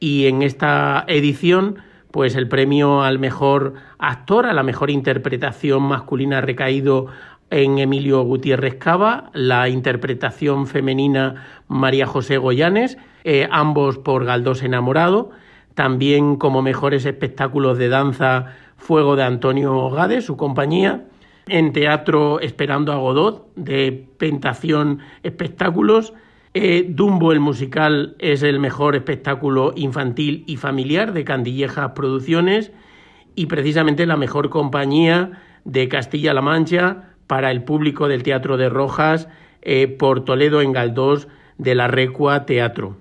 y en esta edición pues el premio al mejor actor, a la mejor interpretación masculina ha recaído en Emilio Gutiérrez Cava, la interpretación femenina María José Goyanes, ambos por Galdós enamorado. También como mejores espectáculos de danza, Fuego de Antonio Gade, su compañía. En teatro, Esperando a Godot, de Pentación Espectáculos. Dumbo, el musical, es el mejor espectáculo infantil y familiar de Candillejas Producciones, y precisamente la mejor compañía de Castilla-La Mancha para el público del Teatro de Rojas, por Toledo en Galdós, de la Recua Teatro.